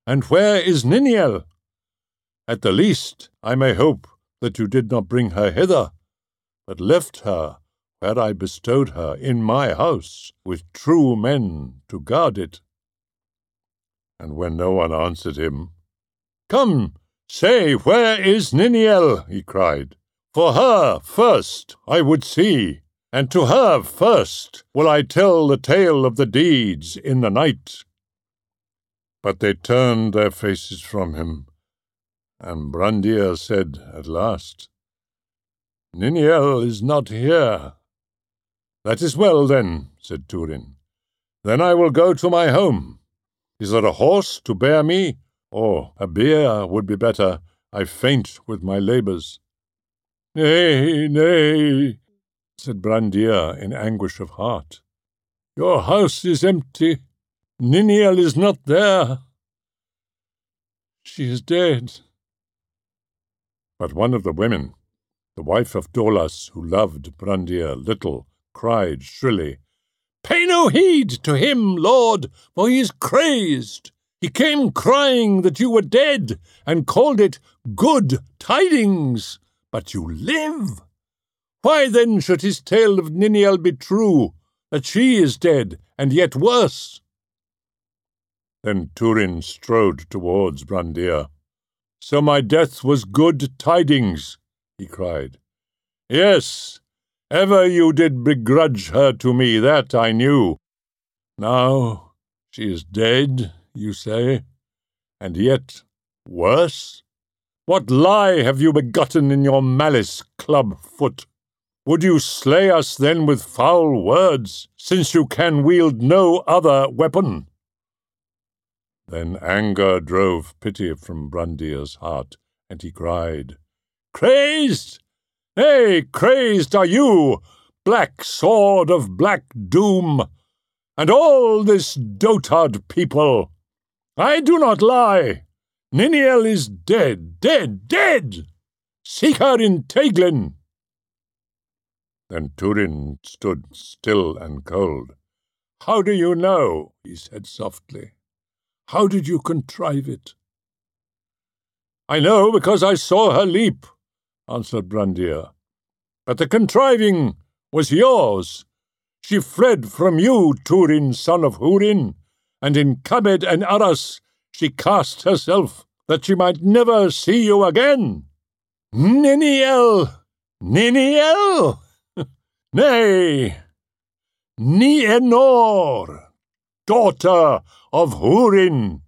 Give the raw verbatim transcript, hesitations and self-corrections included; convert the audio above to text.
And where is Niniel? At the least, I may hope that you did not bring her hither, but left her where I bestowed her in my house, with true men to guard it. And when no one answered him, Come, say, where is Niniel? He cried. For her first I would see, and to her first will I tell the tale of the deeds in the night. But they turned their faces from him, and Brandir said at last, Niniel is not here. That is well, then, said Turin. Then I will go to my home. Is there a horse to bear me? Or a bier would be better. I faint with my labours. Nay, nay, said Brandir in anguish of heart. Your house is empty. Niniel is not there. She is dead. But one of the women, the wife of Dolas, who loved Brandir little, cried shrilly, Pay no heed to him, lord, for he is crazed. He came crying that you were dead, and called it good tidings. But you live. Why then should his tale of Niniel be true, that she is dead, and yet worse? Then Turin strode towards Brandir. So my death was good tidings, he cried. Yes, ever you did begrudge her to me, that I knew. Now she is dead, you say, and yet worse? What lie have you begotten in your malice, club-foot? Would you slay us then with foul words, since you can wield no other weapon? Then anger drove pity from Brandir's heart, and he cried, Crazed! Nay, crazed are you, black sword of black doom, and all this dotard people. I do not lie. Niniel is dead, dead, dead! Seek her in Teiglen. Then Turin stood still and cold. How do you know? He said softly. How did you contrive it? I know because I saw her leap, answered Brandir. But the contriving was yours. She fled from you, Turin, son of Hurin, and in Kabed and Aras she cast herself, that she might never see you again. Niniel! Niniel! Nay, Nienor, daughter of Hurin.